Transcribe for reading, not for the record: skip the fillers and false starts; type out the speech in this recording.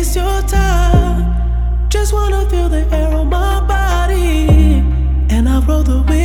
waste your time. Just wanna feel the air on my body, and I'll roll the wheel.